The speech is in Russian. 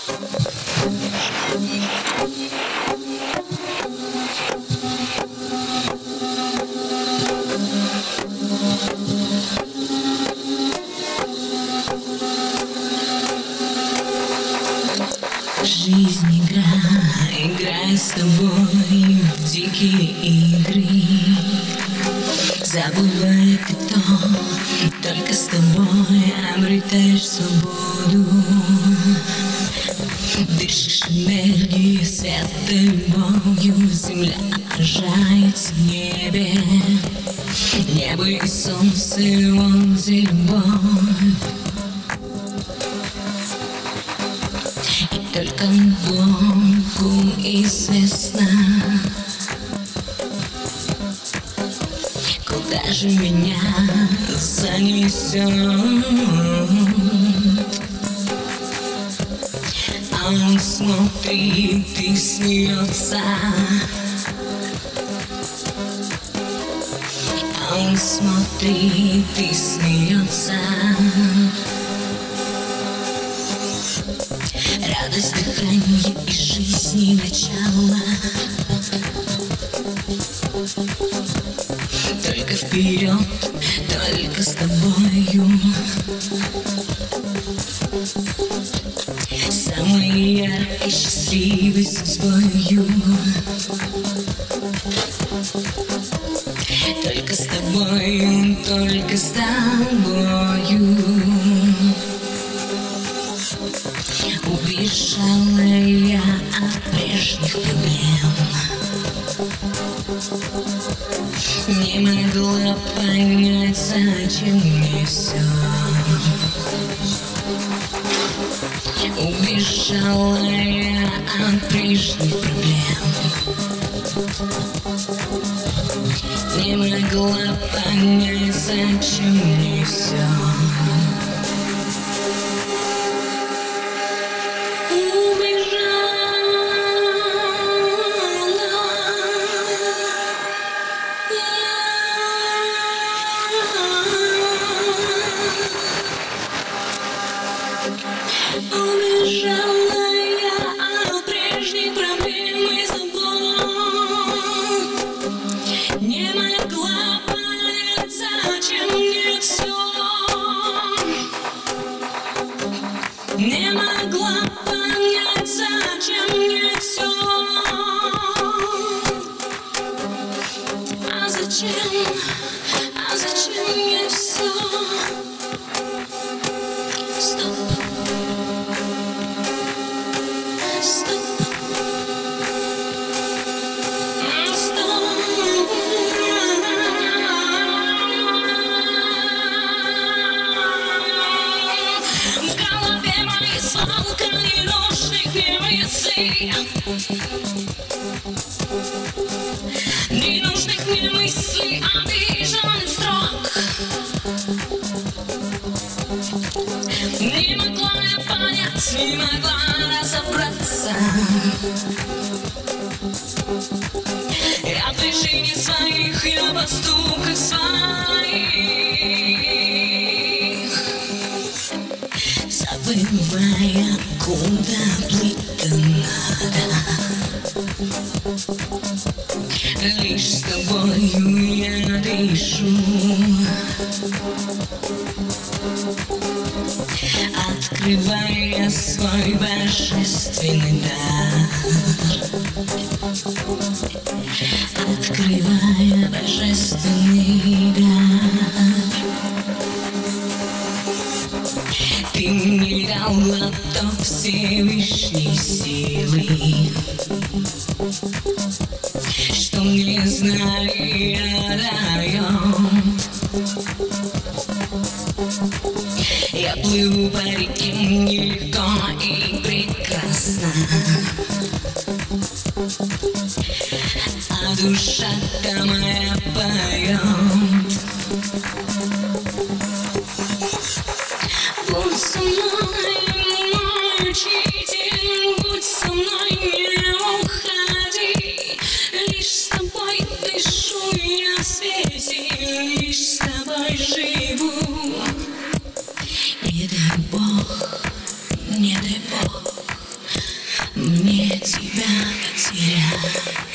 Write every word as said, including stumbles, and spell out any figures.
Жизнь игра, играй с тобой в дикие игры. Забывай ты то, только с тобой обретаешь свободу. Дышишь энергией, света, любовью. Земля отражается в небе. Небо и солнце, он за любовь. Только Богу известно, куда же меня занесет. А он смотрит и смеется. А он смотрит и смеется. Радость дыхания и жизни начало. Только вперед, только с тобою. Самый яркий, счастливый судьбою. Только с тобою, только с тобою. Убежала я от прежних проблем. Не могла понять, зачем мне все. Убежала я от прежних проблем. Не могла понять, зачем мне все. Убежала я от прежних проблем и забот. Не могла понять, зачем мне все. Не могла понять, зачем мне все. А зачем, а зачем мне все? Стоп. Ненужных мне мыслей, обиженных строк. Не могла я понять, не могла разобраться. Я в движении своих, я в поступках своих. Забывая, куда плыть-то надо. Лишь с тобою я дышу. Открывая свой божественный дар. Открывая божественный дар. Ты мне дал глоток Всевышней силы, что мне знали отдает. Я плыву по реке нелегко и прекрасно, а душа-то моя поет. Будь со мной, мой учитель, будь со мной, не уходи. Лишь с тобой дышу я в свете, лишь с тобой живу. Не дай Бог, не дай Бог, мне тебя потерять.